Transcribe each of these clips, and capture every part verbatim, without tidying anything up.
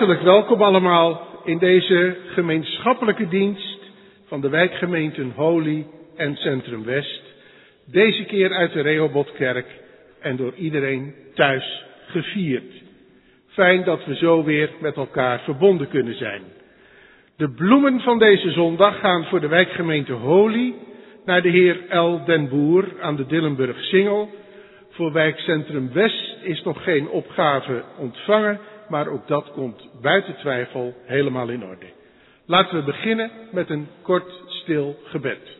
Hartelijk welkom allemaal in deze gemeenschappelijke dienst van de wijkgemeenten Holy en Centrum West. Deze keer uit de Rehobotkerk en door iedereen thuis gevierd. Fijn dat we zo weer met elkaar verbonden kunnen zijn. De bloemen van deze zondag gaan voor de wijkgemeente Holy naar de heer L. den Boer aan de Dillenburg-Singel. Voor wijkcentrum West is nog geen opgave ontvangen, maar ook dat komt buiten twijfel helemaal in orde. Laten we beginnen met een kort stil gebed.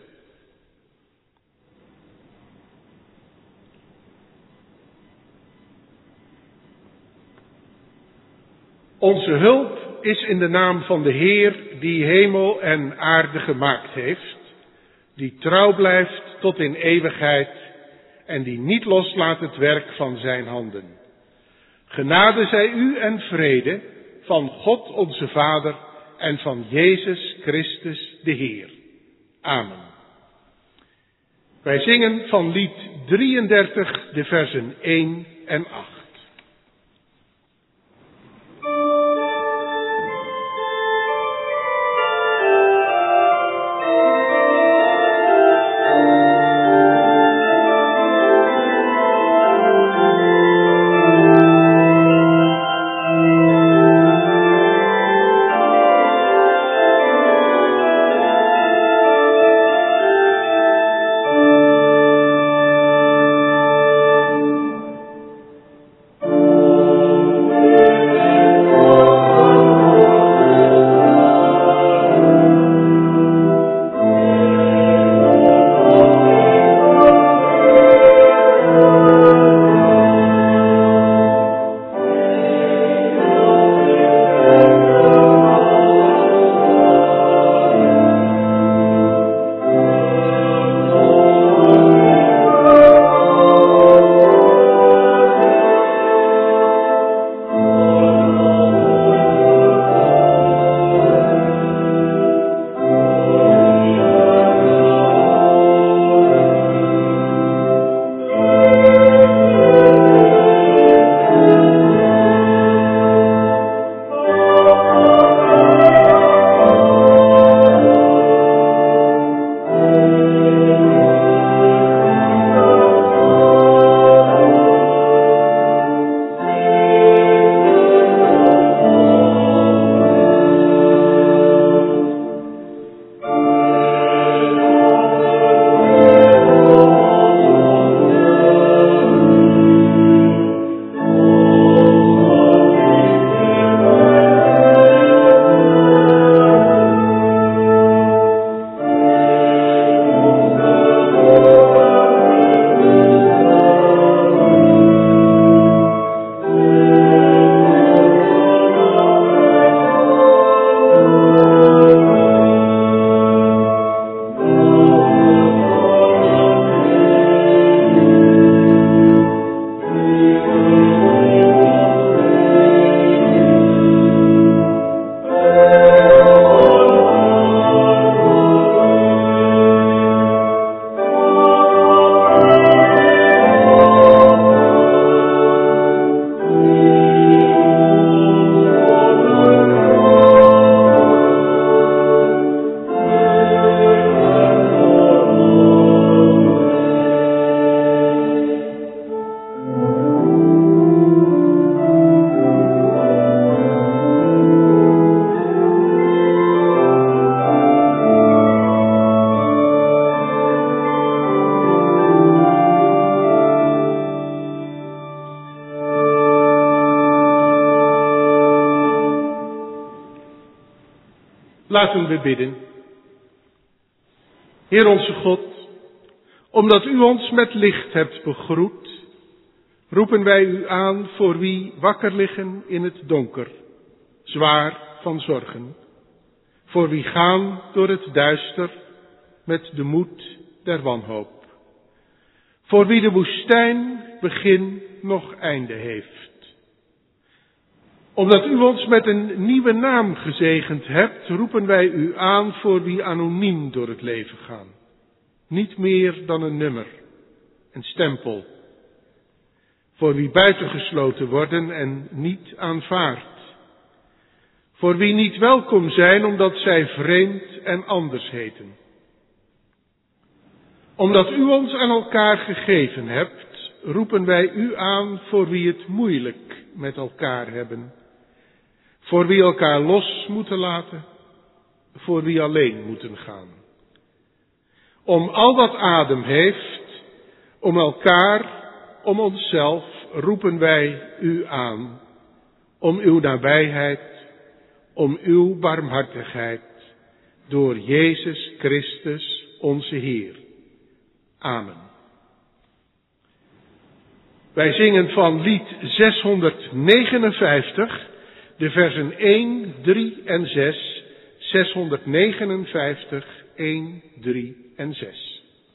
Onze hulp is in de naam van de Heer die hemel en aarde gemaakt heeft, die trouw blijft tot in eeuwigheid en die niet loslaat het werk van zijn handen. Genade zij u en vrede van God onze Vader en van Jezus Christus de Heer. Amen. Wij zingen van lied drieëndertig de versen één en acht. Laten we bidden. Heer onze God, omdat u ons met licht hebt begroet, roepen wij u aan voor wie wakker liggen in het donker, zwaar van zorgen. Voor wie gaan door het duister met de moed der wanhoop. Voor wie de woestijn begin nog einde heeft. Omdat u ons met een nieuwe naam gezegend hebt, roepen wij u aan voor wie anoniem door het leven gaan. Niet meer dan een nummer, een stempel. Voor wie buitengesloten worden en niet aanvaard. voor wie niet welkom zijn omdat zij vreemd en anders heten. Omdat u ons aan elkaar gegeven hebt, roepen wij u aan voor wie het moeilijk met elkaar hebben. Voor wie elkaar los moeten laten, voor wie alleen moeten gaan. Om al wat adem heeft, om elkaar, om onszelf, roepen wij u aan. Om uw nabijheid, om uw barmhartigheid, door Jezus Christus onze Heer. Amen. Wij zingen van lied zeshonderdnegenenvijftig, de versen één, drie en zes, zeshonderdnegenenvijftig, één, drie en zes.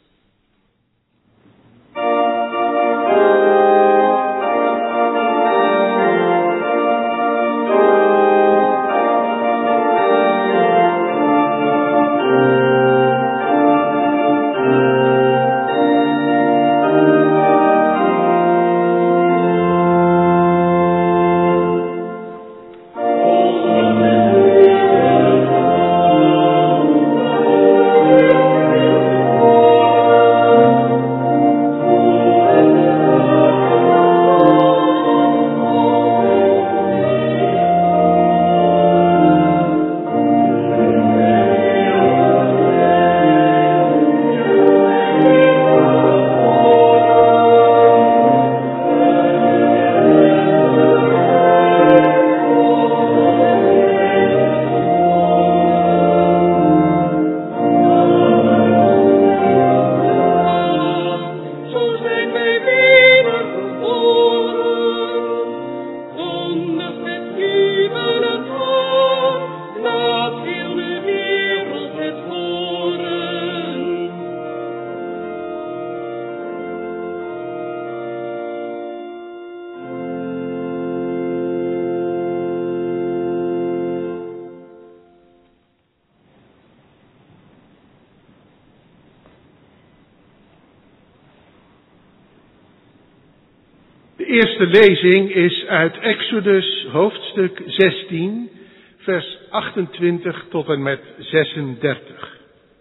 De eerste lezing is uit Exodus hoofdstuk zestien, vers achtentwintig tot en met zesendertig.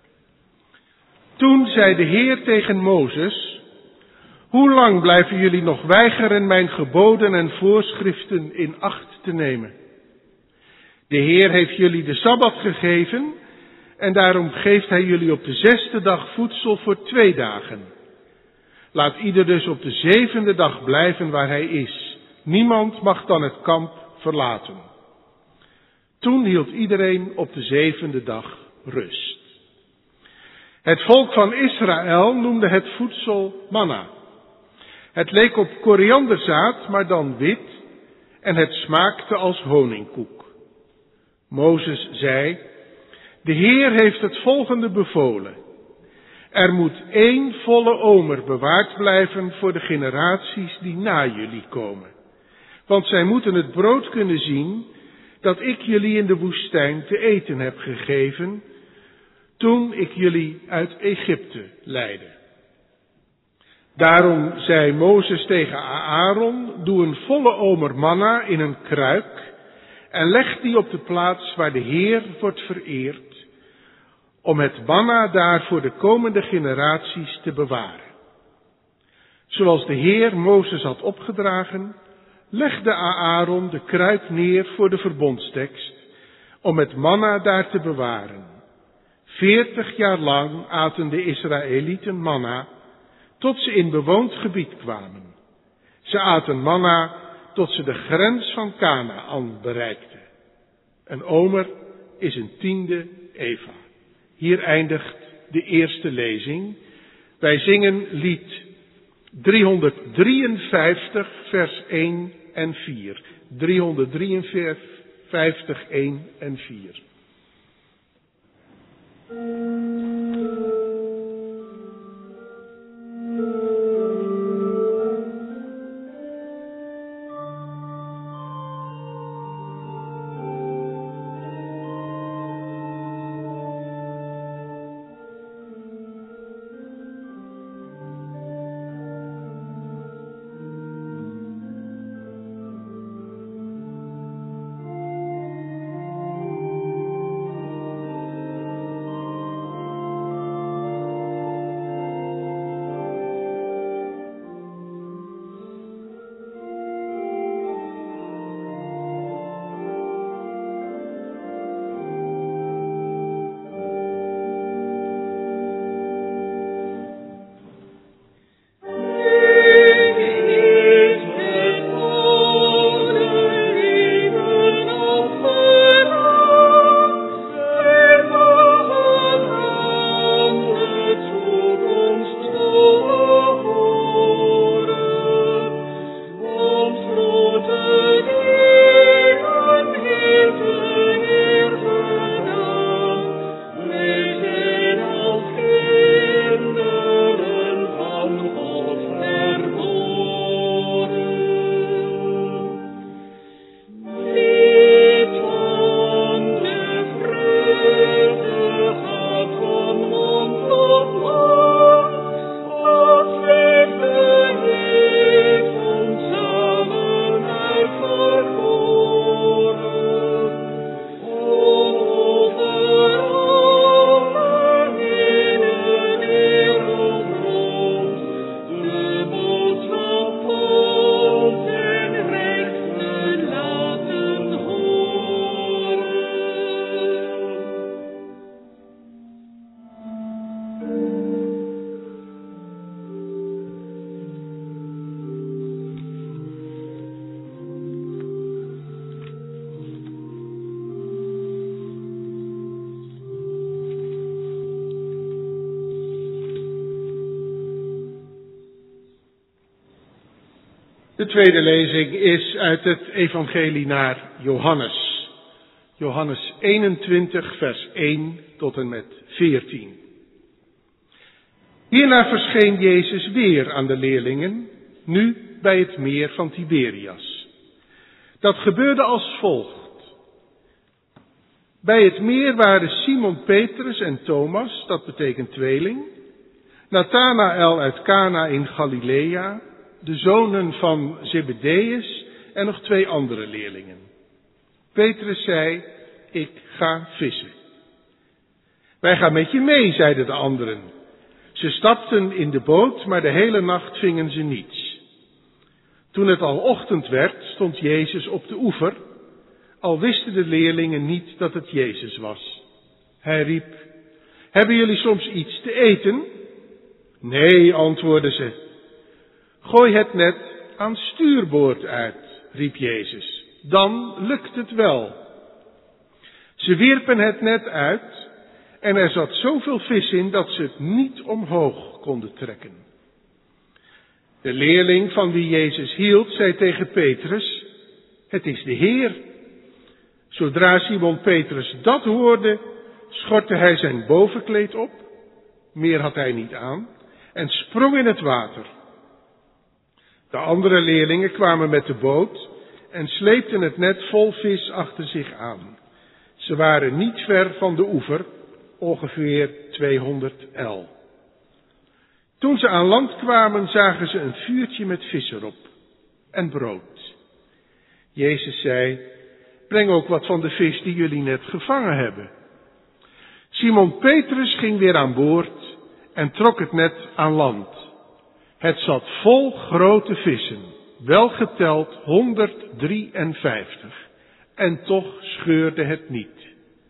Toen zei de Heer tegen Mozes: hoe lang blijven jullie nog weigeren mijn geboden en voorschriften in acht te nemen? De Heer heeft jullie de Sabbat gegeven en daarom geeft hij jullie op de zesde dag voedsel voor twee dagen. Laat ieder dus op de zevende dag blijven waar hij is. Niemand mag dan het kamp verlaten. Toen hield iedereen op de zevende dag rust. Het volk van Israël noemde het voedsel manna. Het leek op korianderzaad, maar dan wit, en het smaakte als honingkoek. Mozes zei: de Heer heeft het volgende bevolen. Er moet één volle omer bewaard blijven voor de generaties die na jullie komen. Want zij moeten het brood kunnen zien dat ik jullie in de woestijn te eten heb gegeven, toen ik jullie uit Egypte leidde. Daarom zei Mozes tegen Aaron: doe een volle omer manna in een kruik en leg die op de plaats waar de Heer wordt vereerd, om het manna daar voor de komende generaties te bewaren. Zoals de Heer Mozes had opgedragen, legde Aaron de kruik neer voor de verbondstekst, om het manna daar te bewaren. Veertig jaar lang aten de Israëlieten manna, tot ze in bewoond gebied kwamen. Ze aten manna tot ze de grens van Kanaan bereikten. Een omer is een tiende eva. Hier eindigt de eerste lezing. Wij zingen lied driehonderddrieënvijftig, vers één en vier. driehonderddrieënvijftig, één en vier. De tweede lezing is uit het evangelie naar Johannes. Johannes eenentwintig, vers één tot en met veertien. Hierna verscheen Jezus weer aan de leerlingen, nu bij het meer van Tiberias. Dat gebeurde als volgt. Bij het meer waren Simon Petrus en Thomas, dat betekent tweeling, Nathanael uit Cana in Galilea, de zonen van Zebedeus en nog twee andere leerlingen. Petrus zei, ik ga vissen. Wij gaan met je mee, zeiden de anderen. Ze stapten in de boot, maar de hele nacht vingen ze niets. Toen het al ochtend werd, stond Jezus op de oever, al wisten de leerlingen niet dat het Jezus was. Hij riep, hebben jullie soms iets te eten? Nee, antwoordden ze. Gooi het net aan stuurboord uit, riep Jezus. Dan lukt het wel. Ze wierpen het net uit en er zat zoveel vis in dat ze het niet omhoog konden trekken. De leerling van wie Jezus hield, zei tegen Petrus, het is de Heer. Zodra Simon Petrus dat hoorde, schortte hij zijn bovenkleed op, meer had hij niet aan, en sprong in het water. De andere leerlingen kwamen met de boot en sleepten het net vol vis achter zich aan. Ze waren niet ver van de oever, ongeveer tweehonderd el. Toen ze aan land kwamen, zagen ze een vuurtje met vis erop en brood. Jezus zei, breng ook wat van de vis die jullie net gevangen hebben. Simon Petrus ging weer aan boord en trok het net aan land. Het zat vol grote vissen, wel geteld honderddrieënvijftig, en toch scheurde het niet.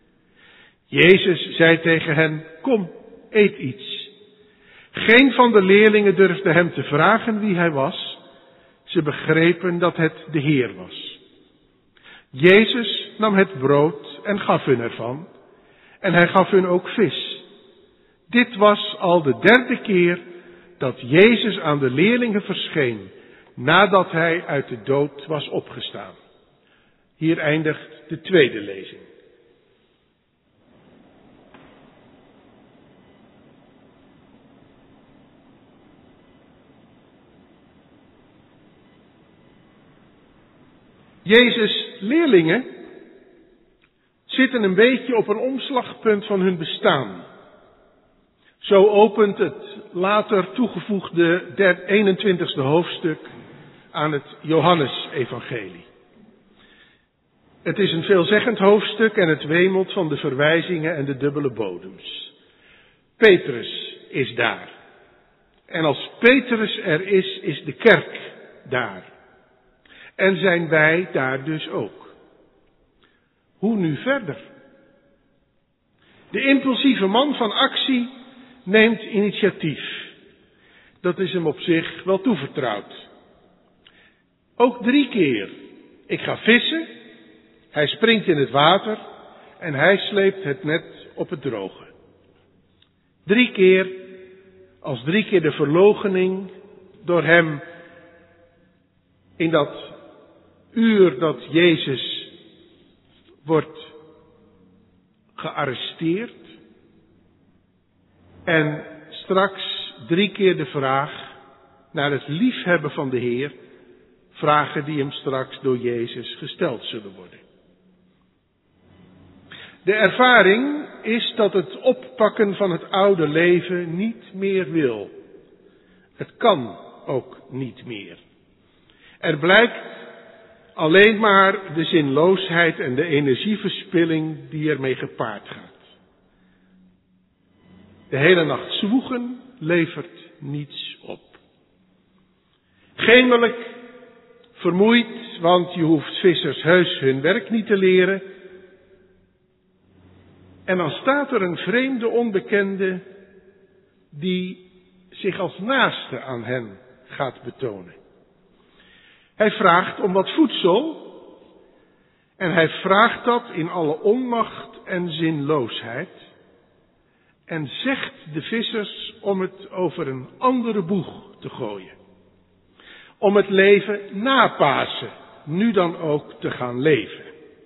Jezus zei tegen hen, kom, eet iets. Geen van de leerlingen durfde hem te vragen wie hij was. Ze begrepen dat het de Heer was. Jezus nam het brood en gaf hun ervan. En hij gaf hun ook vis. Dit was al de derde keer dat Jezus aan de leerlingen verscheen, nadat hij uit de dood was opgestaan. Hier eindigt de tweede lezing. Jezus' leerlingen zitten een beetje op een omslagpunt van hun bestaan. Zo opent het later toegevoegde eenentwintigste hoofdstuk aan het Johannes-evangelie. Het is een veelzeggend hoofdstuk en het wemelt van de verwijzingen en de dubbele bodems. Petrus is daar. En als Petrus er is, is de kerk daar. En zijn wij daar dus ook. Hoe nu verder? De impulsieve man van actie neemt initiatief. Dat is hem op zich wel toevertrouwd. Ook drie keer. Ik ga vissen. Hij springt in het water. En hij sleept het net op het droge. Drie keer, als drie keer de verloochening door hem in dat uur dat Jezus wordt gearresteerd. En straks drie keer de vraag naar het liefhebben van de Heer. Vragen die hem straks door Jezus gesteld zullen worden. De ervaring is dat het oppakken van het oude leven niet meer wil. Het kan ook niet meer. Er blijkt alleen maar de zinloosheid en de energieverspilling die ermee gepaard gaat. De hele nacht zwoegen levert niets op. Gemelijk, vermoeid, want je hoeft vissers heus hun werk niet te leren. En dan staat er een vreemde onbekende die zich als naaste aan hen gaat betonen. Hij vraagt om wat voedsel en hij vraagt dat in alle onmacht en zinloosheid en zegt de vissers om het over een andere boeg te gooien. om het leven na Pasen nu dan ook te gaan leven.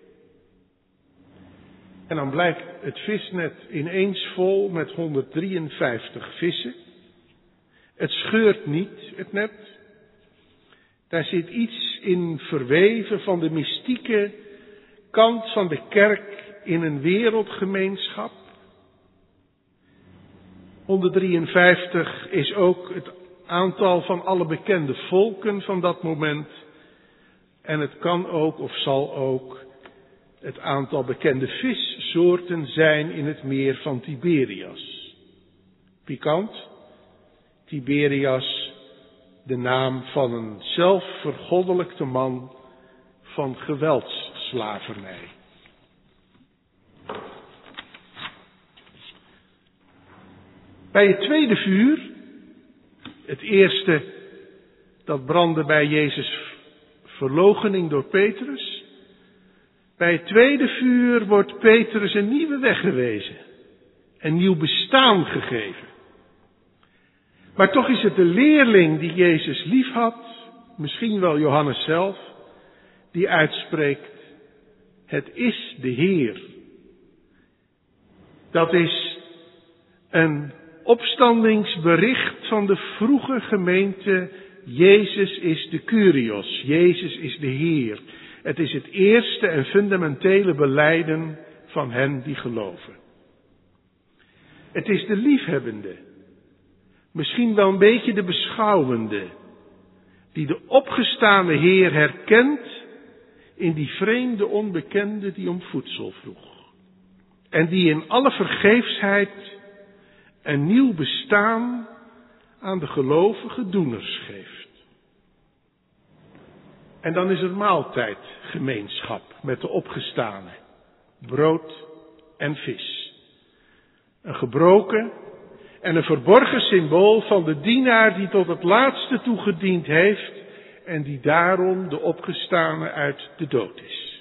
En dan blijkt het visnet ineens vol met honderddrieënvijftig vissen. Het scheurt niet, het net. Daar zit iets in verweven van de mystieke kant van de kerk in een wereldgemeenschap. honderddrieënvijftig is ook het aantal van alle bekende volken van dat moment. En het kan ook, of zal ook, het aantal bekende vissoorten zijn in het meer van Tiberias. Pikant, Tiberias, de naam van een zelfvergoddelijkte man van geweldsslavernij. Bij het tweede vuur, het eerste dat brandde bij Jezus' verloochening door Petrus. Bij het tweede vuur wordt Petrus een nieuwe weg gewezen, een nieuw bestaan gegeven. Maar toch is het de leerling die Jezus liefhad, misschien wel Johannes zelf, die uitspreekt: het is de Heer. Dat is een opstandingsbericht van de vroege gemeente. Jezus is de Kyrios, Jezus is de Heer. Het is het eerste en fundamentele belijden van hen die geloven. Het is de liefhebbende, misschien wel een beetje de beschouwende, die de opgestane Heer herkent in die vreemde onbekende die om voedsel vroeg. En die in alle vergeefsheid een nieuw bestaan aan de gelovige doeners geeft. En dan is er maaltijdgemeenschap met de opgestane, brood en vis. Een gebroken en een verborgen symbool van de dienaar die tot het laatste toe gediend heeft en die daarom de opgestane uit de dood is.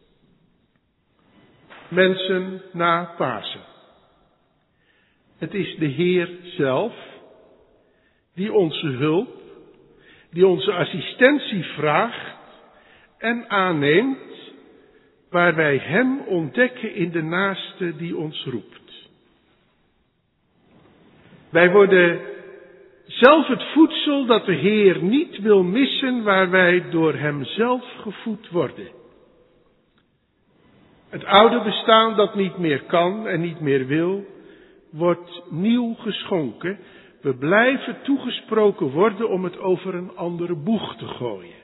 Mensen na Pasen. Het is de Heer zelf die onze hulp, die onze assistentie vraagt en aanneemt, waar wij Hem ontdekken in de naaste die ons roept. Wij worden zelf het voedsel dat de Heer niet wil missen, waar wij door Hem zelf gevoed worden. Het oude bestaan dat niet meer kan en niet meer wil, wordt nieuw geschonken. We blijven toegesproken worden om het over een andere boeg te gooien.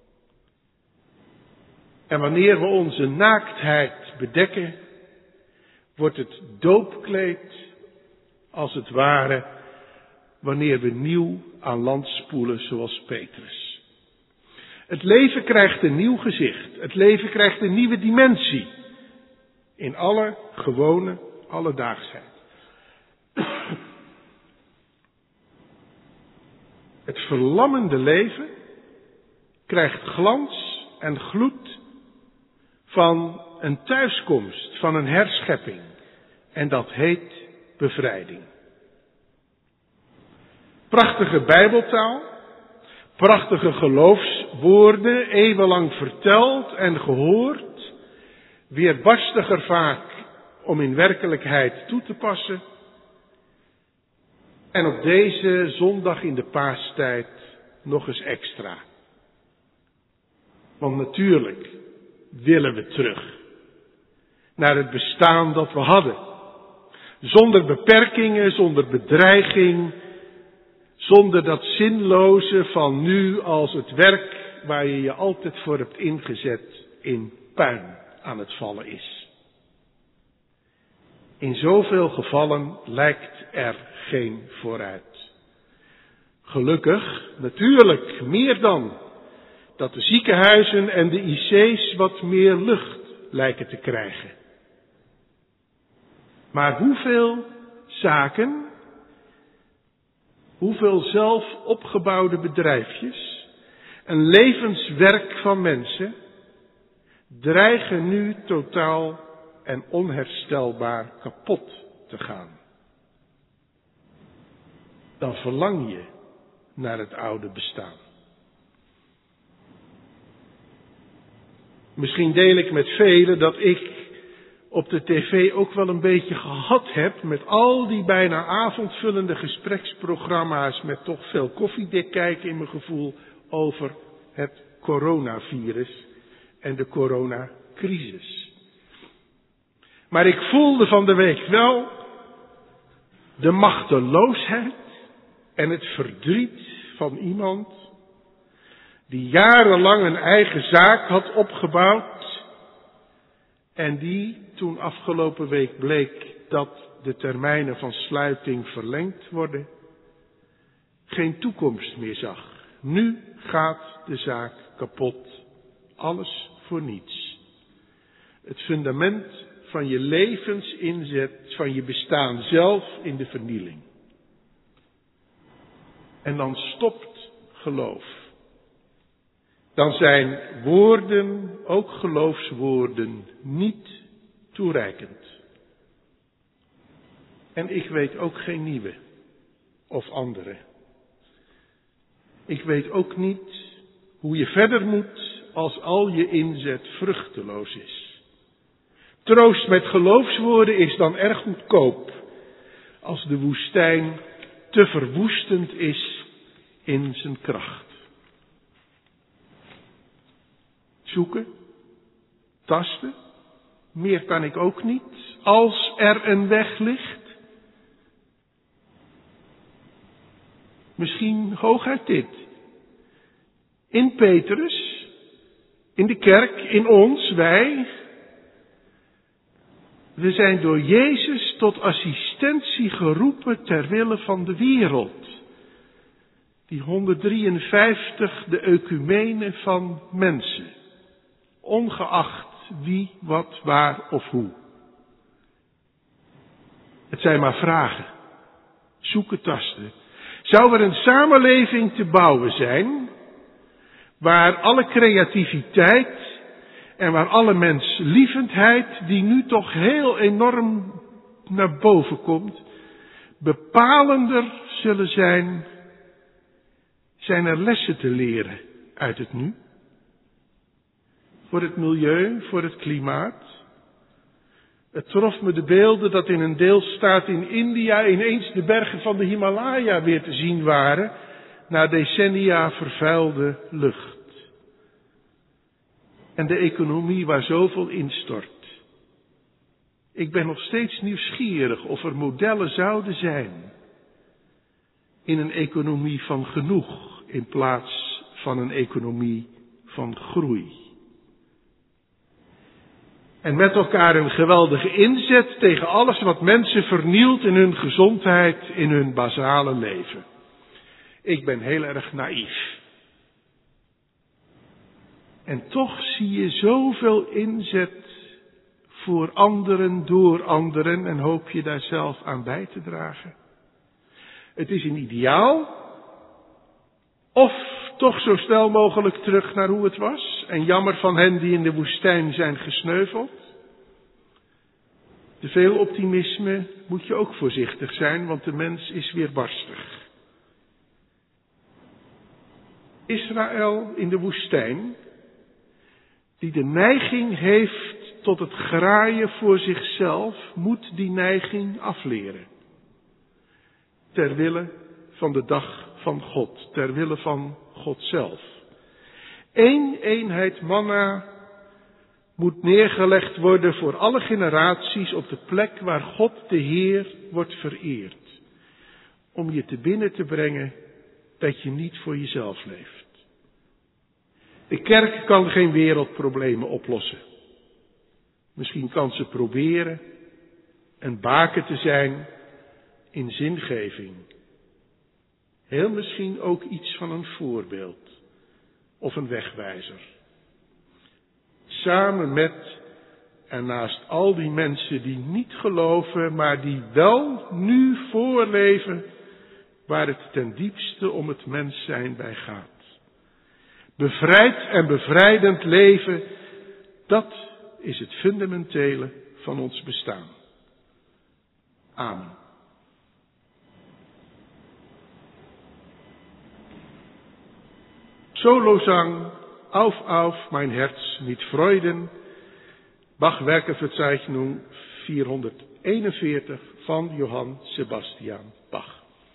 En wanneer we onze naaktheid bedekken, wordt het doopkleed als het ware wanneer we nieuw aan land spoelen zoals Petrus. Het leven krijgt een nieuw gezicht. Het leven krijgt een nieuwe dimensie. In alle gewone alledaagsheid. Het verlammende leven krijgt glans en gloed van een thuiskomst, van een herschepping. En dat heet bevrijding. Prachtige bijbeltaal, prachtige geloofswoorden, eeuwenlang verteld en gehoord, weerbarstiger vaak om in werkelijkheid toe te passen. En op deze zondag in de paastijd nog eens extra. Want natuurlijk willen we terug naar het bestaan dat we hadden. Zonder beperkingen, zonder bedreiging, zonder dat zinloze van nu als het werk waar je je altijd voor hebt ingezet in puin aan het vallen is. In zoveel gevallen lijkt er geen vooruit. Gelukkig, natuurlijk, meer dan, dat de ziekenhuizen en de I C's wat meer lucht lijken te krijgen. Maar hoeveel zaken, hoeveel zelf opgebouwde bedrijfjes, een levenswerk van mensen, dreigen nu totaal en onherstelbaar kapot te gaan. Dan verlang je naar het oude bestaan. Misschien deel ik met velen dat ik op de tv ook wel een beetje gehad heb met al die bijna avondvullende gespreksprogramma's met toch veel koffiedik kijken in mijn gevoel over het coronavirus en de coronacrisis. Maar ik voelde van de week wel de machteloosheid en het verdriet van iemand die jarenlang een eigen zaak had opgebouwd en die, toen afgelopen week bleek dat de termijnen van sluiting verlengd worden, geen toekomst meer zag. Nu gaat de zaak kapot. Alles voor niets. Het fundament van je levensinzet, van je bestaan zelf in de vernieling. En dan stopt geloof. Dan zijn woorden, ook geloofswoorden, niet toereikend. En ik weet ook geen nieuwe of andere. Ik weet ook niet hoe je verder moet als al je inzet vruchteloos is. Troost met geloofswoorden is dan erg goedkoop als de woestijn te verwoestend is in zijn kracht. Zoeken, tasten, meer kan ik ook niet, als er een weg ligt. Misschien hooguit dit. In Petrus, in de kerk, in ons, wij. We zijn door Jezus tot assistentie geroepen ter wille van de wereld. Die honderddrieënvijftig, de ecumene van mensen. Ongeacht wie, wat, waar of hoe. Het zijn maar vragen. Zoeken, tasten. Zou er een samenleving te bouwen zijn waar alle creativiteit en waar alle menslievendheid, die nu toch heel enorm naar boven komt, bepalender zullen zijn? Zijn er lessen te leren uit het nu? Voor het milieu, voor het klimaat. Het trof me de beelden dat in een deelstaat in India ineens de bergen van de Himalaya weer te zien waren, na decennia vervuilde lucht. En de economie waar zoveel instort. Ik ben nog steeds nieuwsgierig of er modellen zouden zijn in een economie van genoeg in plaats van een economie van groei. En met elkaar een geweldige inzet tegen alles wat mensen vernielt in hun gezondheid, in hun basale leven. Ik ben heel erg naïef. En toch zie je zoveel inzet voor anderen, door anderen, en hoop je daar zelf aan bij te dragen. Het is een ideaal, of toch zo snel mogelijk terug naar hoe het was, en jammer van hen die in de woestijn zijn gesneuveld. Te veel optimisme moet je ook voorzichtig zijn, want de mens is weerbarstig. Israël in de woestijn, die de neiging heeft tot het graaien voor zichzelf, moet die neiging afleren. Ter wille van de dag van God, ter wille van God zelf. Eén eenheid manna moet neergelegd worden voor alle generaties op de plek waar God de Heer wordt vereerd. Om je te binnen te brengen dat je niet voor jezelf leeft. De kerk kan geen wereldproblemen oplossen. Misschien kan ze proberen een baken te zijn in zingeving. Heel misschien ook iets van een voorbeeld of een wegwijzer. Samen met en naast al die mensen die niet geloven, maar die wel nu voorleven waar het ten diepste om het mens zijn bij gaat. Bevrijd en bevrijdend leven, dat is het fundamentele van ons bestaan. Amen. Solozang auf, auf, mein Herz mit Freuden. Bach-Werkverzeichnung vierhonderdeenenveertig van Johann Sebastian Bach.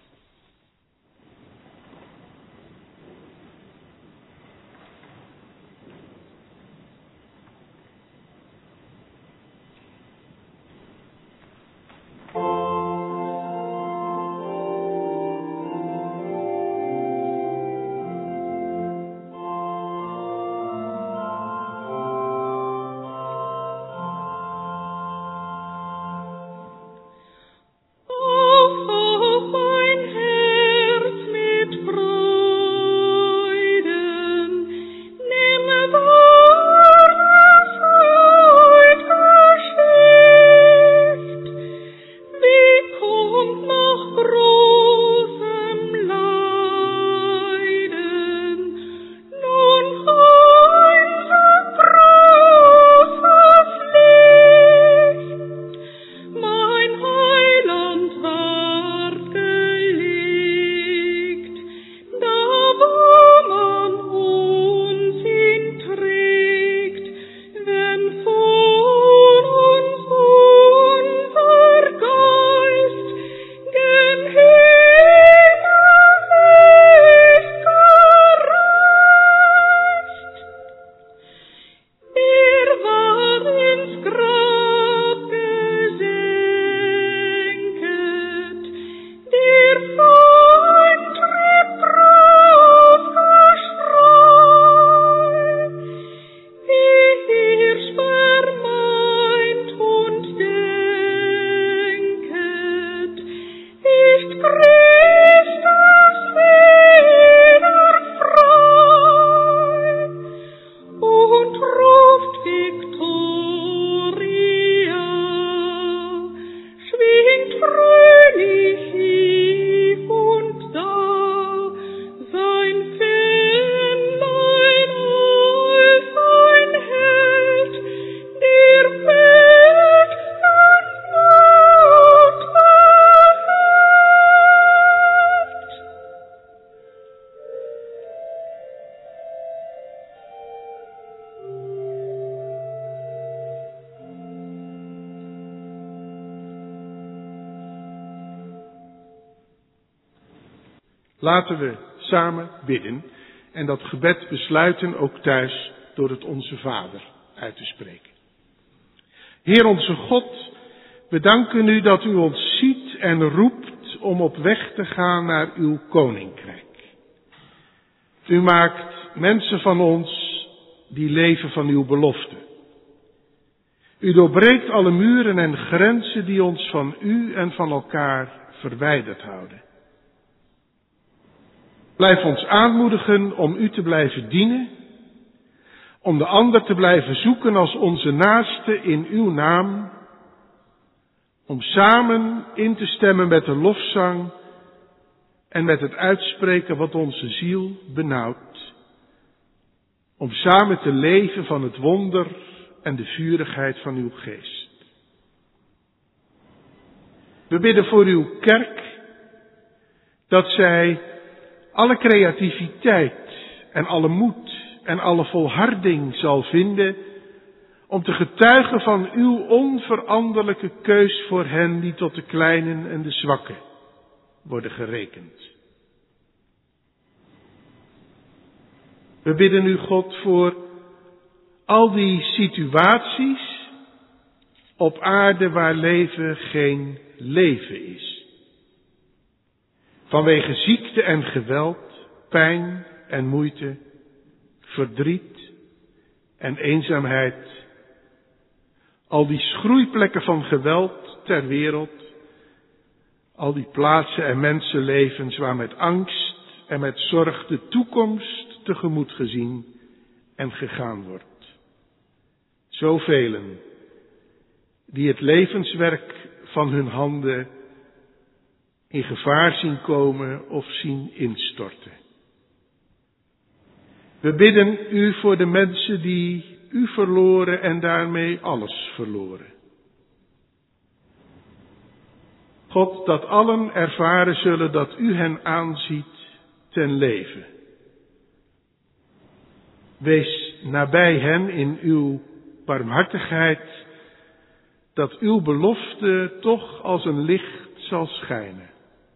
Laten we samen bidden en dat gebed besluiten ook thuis door het Onze Vader uit te spreken. Heer onze God, we danken u dat u ons ziet en roept om op weg te gaan naar uw koninkrijk. U maakt mensen van ons die leven van uw belofte. U doorbreekt alle muren en grenzen die ons van u en van elkaar verwijderd houden. Blijf ons aanmoedigen om u te blijven dienen, om de ander te blijven zoeken als onze naaste in uw naam, om samen in te stemmen met de lofzang en met het uitspreken wat onze ziel benauwt, om samen te leven van het wonder en de vurigheid van uw geest. We bidden voor uw kerk dat zij alle creativiteit en alle moed en alle volharding zal vinden om te getuigen van uw onveranderlijke keus voor hen die tot de kleinen en de zwakken worden gerekend. We bidden u, God, voor al die situaties op aarde waar leven geen leven is. Vanwege ziekte en geweld, pijn en moeite, verdriet en eenzaamheid. Al die schroeiplekken van geweld ter wereld. Al die plaatsen en mensenlevens waar met angst en met zorg de toekomst tegemoet gezien en gegaan wordt. Zovelen die het levenswerk van hun handen in gevaar zien komen of zien instorten. We bidden u voor de mensen die u verloren en daarmee alles verloren. God, dat allen ervaren zullen dat u hen aanziet ten leven. Wees nabij hen in uw barmhartigheid, dat uw belofte toch als een licht zal schijnen.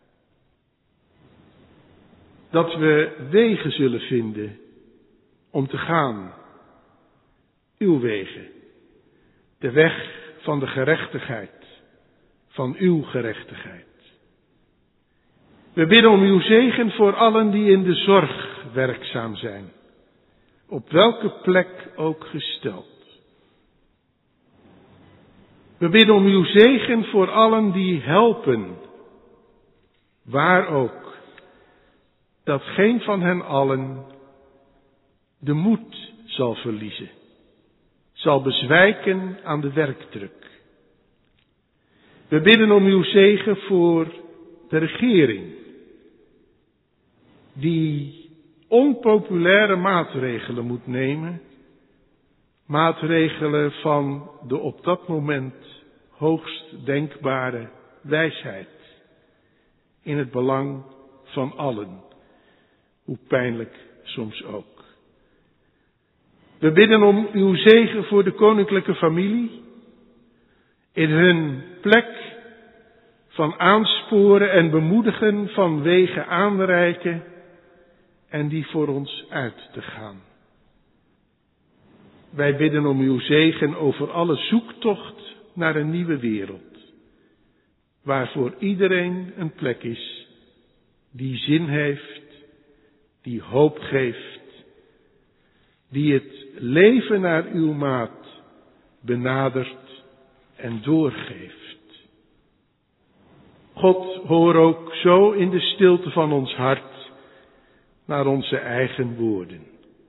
Dat we wegen zullen vinden om te gaan, uw wegen, de weg van de gerechtigheid, van uw gerechtigheid. We bidden om uw zegen voor allen die in de zorg werkzaam zijn, op welke plek ook gesteld. We bidden om uw zegen voor allen die helpen, waar ook, dat geen van hen allen de moed zal verliezen, zal bezwijken aan de werkdruk. We bidden om uw zegen voor de regering, die onpopulaire maatregelen moet nemen, maatregelen van de op dat moment hoogst denkbare wijsheid, in het belang van allen, hoe pijnlijk soms ook. We bidden om uw zegen voor de koninklijke familie, in hun plek van aansporen en bemoedigen van wegen aanreiken en die voor ons uit te gaan. Wij bidden om uw zegen over alle zoektocht naar een nieuwe wereld, waar voor iedereen een plek is die zin heeft, die hoop geeft, die het leven naar uw maat benadert en doorgeeft. God, hoor ook zo in de stilte van ons hart naar onze eigen woorden.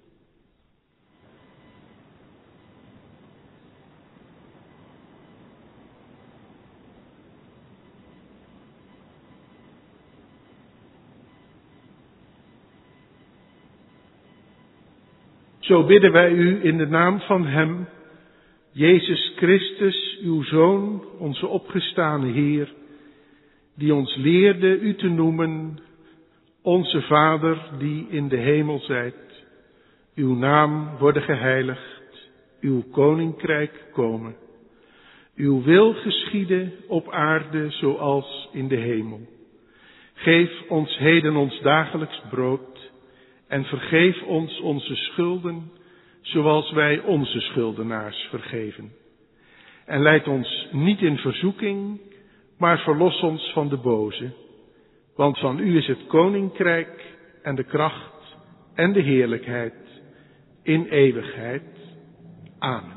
Zo bidden wij u in de naam van Hem, Jezus Christus, uw Zoon, onze opgestane Heer, die ons leerde u te noemen, onze Vader die in de hemel zijt. Uw naam worden geheiligd, uw koninkrijk komen. Uw wil geschieden op aarde zoals in de hemel. Geef ons heden ons dagelijks brood en vergeef ons onze schulden, zoals wij onze schuldenaars vergeven. En leid ons niet in verzoeking, maar verlos ons van de boze. Want van u is het koninkrijk en de kracht en de heerlijkheid in eeuwigheid. Amen.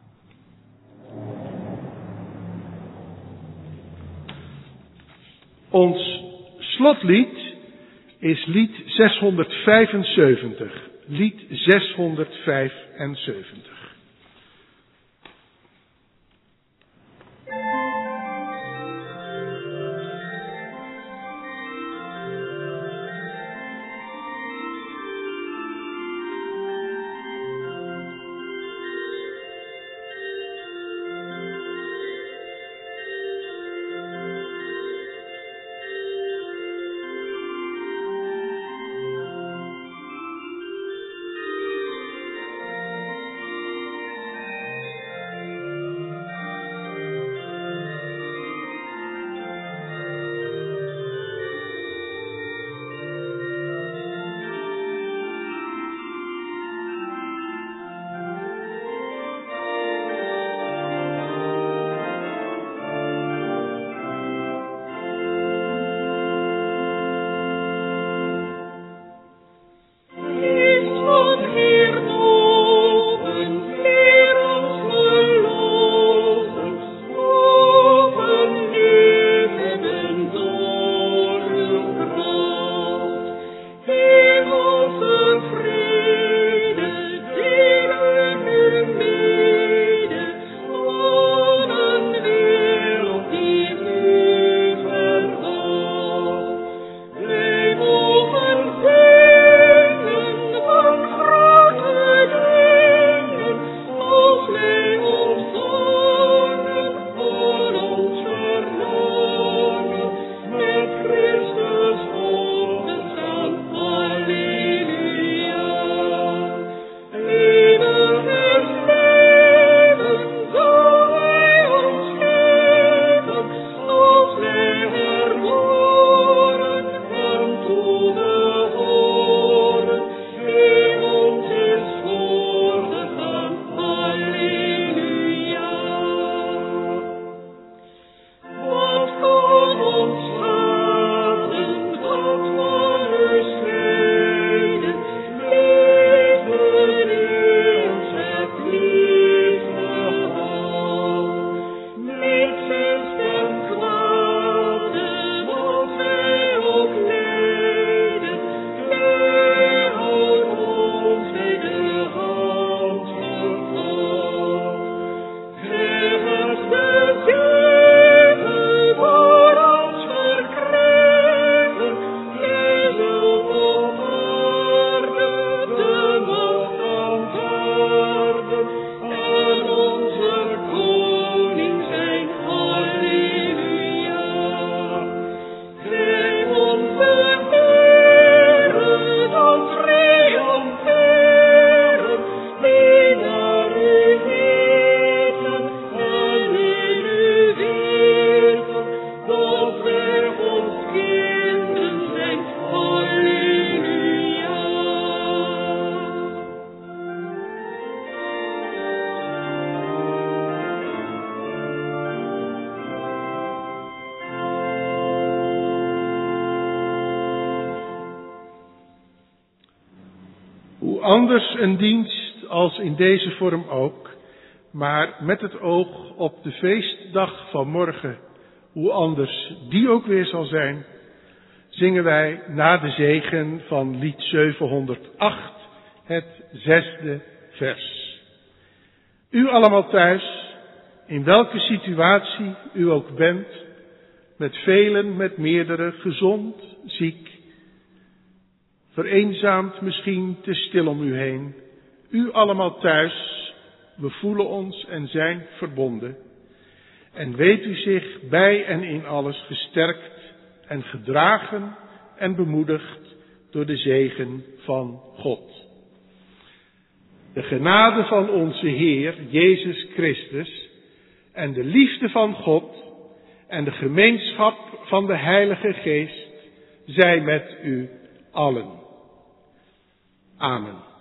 Ons slotlied is lied zeshonderdvijfenzeventig. Lied zeshonderdvijfenzeventig. Hoe anders een dienst als in deze vorm ook, maar met het oog op de feestdag van morgen, hoe anders die ook weer zal zijn, zingen wij na de zegen van lied zevenhonderdacht het zesde vers. U allemaal thuis, in welke situatie u ook bent, met velen, met meerdere, gezond, ziek, vereenzaamd misschien, te stil om u heen. U allemaal thuis, we voelen ons en zijn verbonden. En weet u zich bij en in alles gesterkt en gedragen en bemoedigd door de zegen van God. De genade van onze Heer Jezus Christus en de liefde van God en de gemeenschap van de Heilige Geest zij met u allen. Amen.